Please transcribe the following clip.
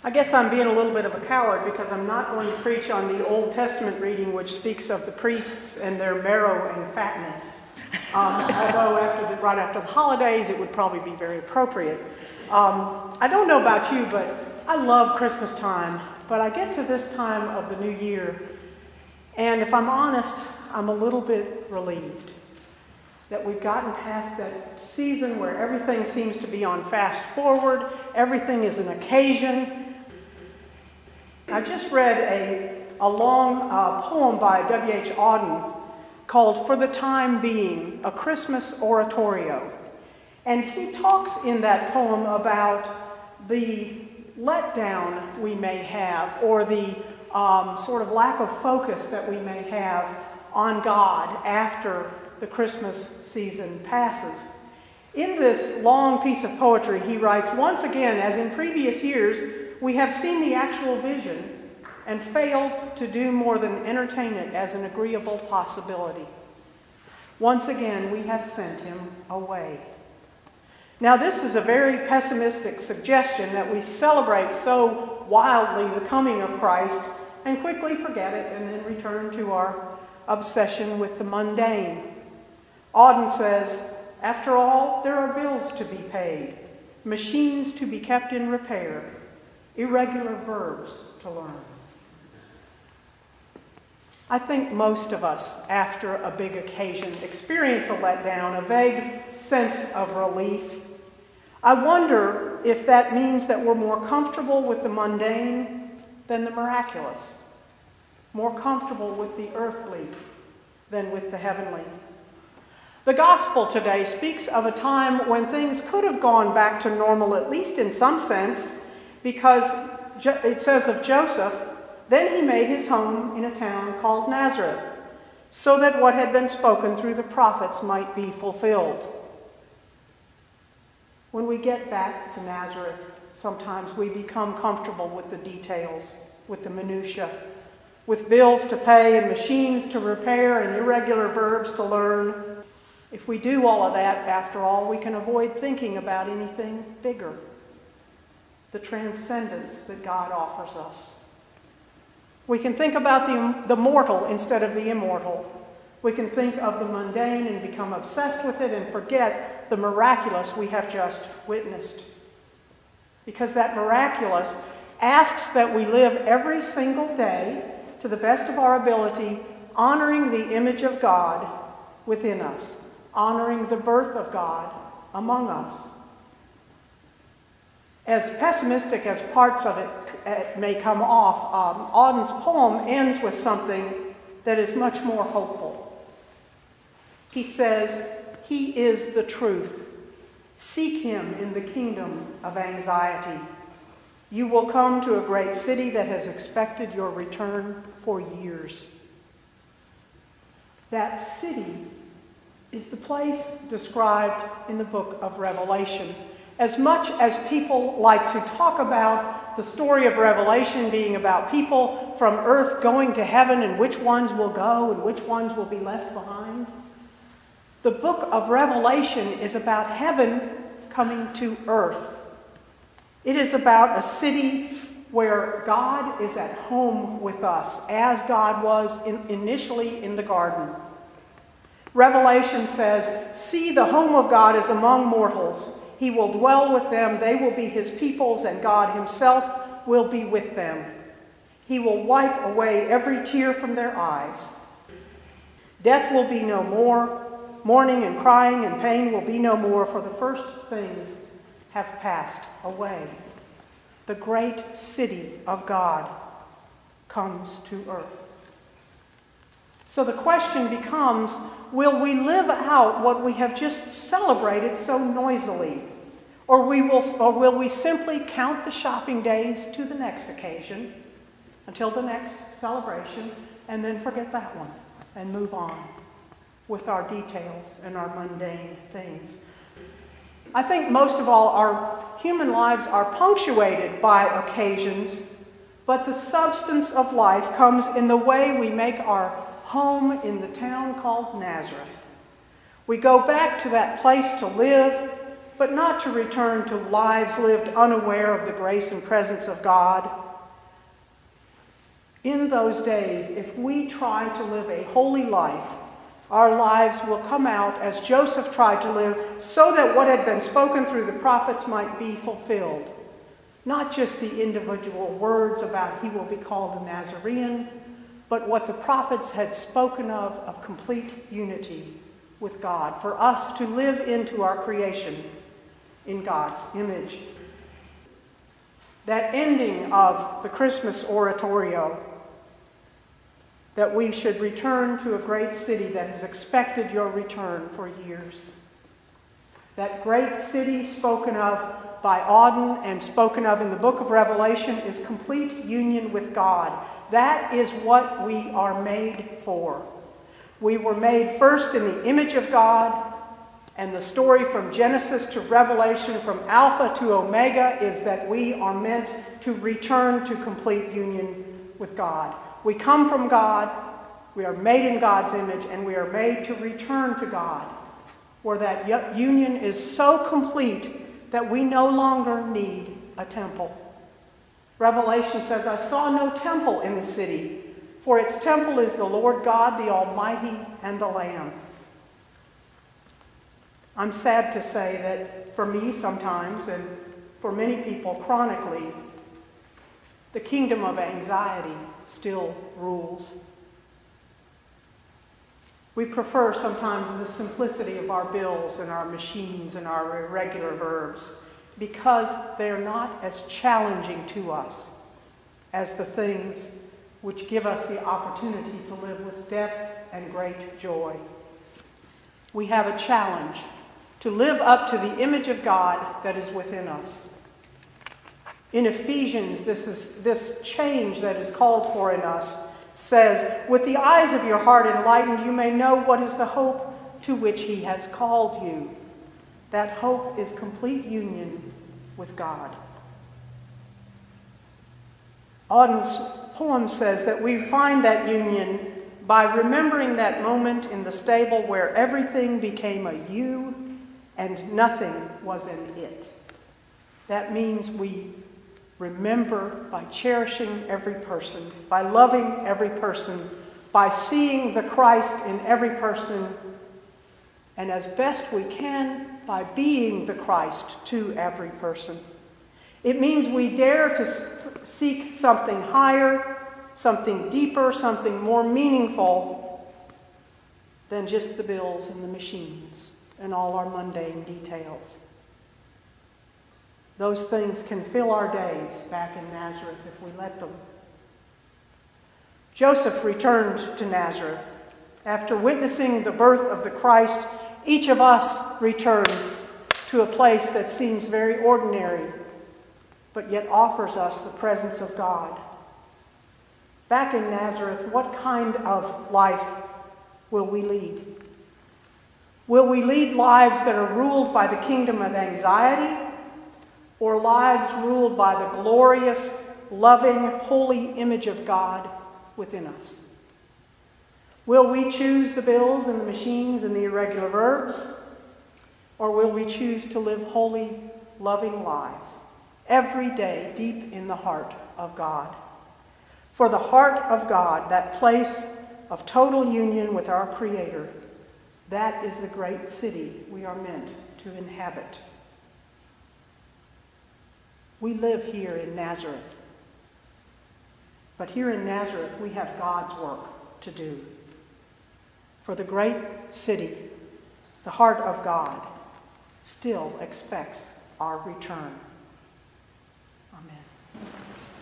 I guess I'm being a little bit of a coward because I'm not going to preach on the Old Testament reading which speaks of the priests and their marrow and fatness. Although right after the holidays it would probably be very appropriate. I don't know about you, but I love Christmas time. But I get to this time of the new year, and if I'm honest, I'm a little bit relieved that we've gotten past that season where everything seems to be on fast forward, everything is an occasion. I just read a long poem by W.H. Auden called For the Time Being, A Christmas Oratorio. And he talks in that poem about the letdown we may have, or the sort of lack of focus that we may have on God after the Christmas season passes. In this long piece of poetry, he writes, once again, as in previous years, we have seen the actual vision and failed to do more than entertain it as an agreeable possibility. Once again, we have sent him away. Now, this is a very pessimistic suggestion that we celebrate so wildly the coming of Christ and quickly forget it and then return to our obsession with the mundane. Auden says, after all, there are bills to be paid, machines to be kept in repair, irregular verbs to learn. I think most of us, after a big occasion, experience a letdown, a vague sense of relief. I wonder if that means that we're more comfortable with the mundane than the miraculous, more comfortable with the earthly than with the heavenly. The gospel today speaks of a time when things could have gone back to normal, at least in some sense, because it says of Joseph, then he made his home in a town called Nazareth, so that what had been spoken through the prophets might be fulfilled. When we get back to Nazareth, sometimes we become comfortable with the details, with the minutiae, with bills to pay and machines to repair and irregular verbs to learn. If we do all of that, after all, we can avoid thinking about anything bigger, the transcendence that God offers us. We can think about the mortal instead of the immortal. We can think of the mundane and become obsessed with it and forget the miraculous we have just witnessed. Because that miraculous asks that we live every single day to the best of our ability, honoring the image of God within us, honoring the birth of God among us. As pessimistic as parts of it may come off, Auden's poem ends with something that is much more hopeful. He says, "He is the truth. Seek him in the kingdom of anxiety. You will come to a great city that has expected your return for years." That city is the place described in the book of Revelation. As much as people like to talk about the story of Revelation being about people from earth going to heaven and which ones will go and which ones will be left behind, the book of Revelation is about heaven coming to earth. It is about a city where God is at home with us, as God was initially in the garden. Revelation says, "See, the home of God is among mortals. He will dwell with them, they will be his peoples, and God himself will be with them. He will wipe away every tear from their eyes. Death will be no more. Mourning and crying and pain will be no more, for the first things have passed away." The great city of God comes to earth. So the question becomes, will we live out what we have just celebrated so noisily? Or will we simply count the shopping days to the next occasion, until the next celebration, and then forget that one and move on with our details and our mundane things? I think most of all, our human lives are punctuated by occasions, but the substance of life comes in the way we make our home in the town called Nazareth. We go back to that place to live, but not to return to lives lived unaware of the grace and presence of God. In those days, if we try to live a holy life, our lives will come out as Joseph tried to live, so that what had been spoken through the prophets might be fulfilled. Not just the individual words about he will be called a Nazarene, but what the prophets had spoken of complete unity with God, for us to live into our creation in God's image. That ending of the Christmas oratorio, that we should return to a great city that has expected your return for years. That great city spoken of by Auden and spoken of in the book of Revelation is complete union with God. That is what we are made for. We were made first in the image of God, and the story from Genesis to Revelation, from Alpha to Omega, is that we are meant to return to complete union with God. We come from God, we are made in God's image, and we are made to return to God, where that union is so complete that we no longer need a temple. Revelation says, I saw no temple in the city, for its temple is the Lord God, the Almighty, and the Lamb. I'm sad to say that for me sometimes, and for many people chronically, the kingdom of anxiety still rules. We prefer sometimes the simplicity of our bills and our machines and our irregular verbs because they're not as challenging to us as the things which give us the opportunity to live with depth and great joy. We have a challenge to live up to the image of God that is within us. In Ephesians, this change that is called for in us says, with the eyes of your heart enlightened, you may know what is the hope to which he has called you. That hope is complete union with God. Auden's poem says that we find that union by remembering that moment in the stable where everything became a you and nothing was an it. That means we remember by cherishing every person, by loving every person, by seeing the Christ in every person, and as best we can, by being the Christ to every person. It means we dare to seek something higher, something deeper, something more meaningful than just the bills and the machines and all our mundane details. Those things can fill our days back in Nazareth if we let them. Joseph returned to Nazareth. After witnessing the birth of the Christ, each of us returns to a place that seems very ordinary, but yet offers us the presence of God. Back in Nazareth, what kind of life will we lead? Will we lead lives that are ruled by the kingdom of anxiety, or lives ruled by the glorious, loving, holy image of God within us? Will we choose the bills and the machines and the irregular verbs, or will we choose to live holy, loving lives every day deep in the heart of God? For the heart of God, that place of total union with our Creator, that is the great city we are meant to inhabit. We live here in Nazareth, but here in Nazareth we have God's work to do. For the great city, the heart of God, still expects our return. Amen.